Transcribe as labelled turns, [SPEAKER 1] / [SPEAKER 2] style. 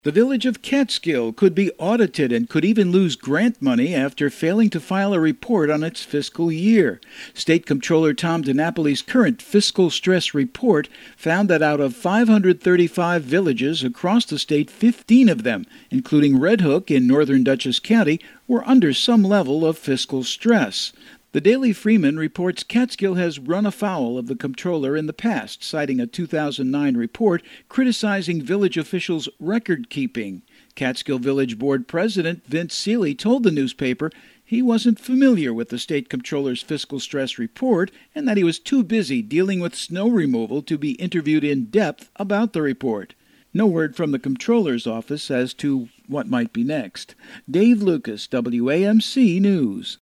[SPEAKER 1] The village of Catskill could be audited and could even lose grant money after failing to file a report on its fiscal year. State Comptroller Tom DiNapoli's current fiscal stress report found that out of 535 villages across the state, 15 of them, including Red Hook in northern Dutchess County, were under some level of fiscal stress. The Daily Freeman reports Catskill has run afoul of the comptroller in the past, citing a 2009 report criticizing village officials' record-keeping. Catskill Village Board President Vince Seeley told the newspaper he wasn't familiar with the state comptroller's fiscal stress report and that he was too busy dealing with snow removal to be interviewed in depth about the report. No word from the comptroller's office as to what might be next. Dave Lucas, WAMC News.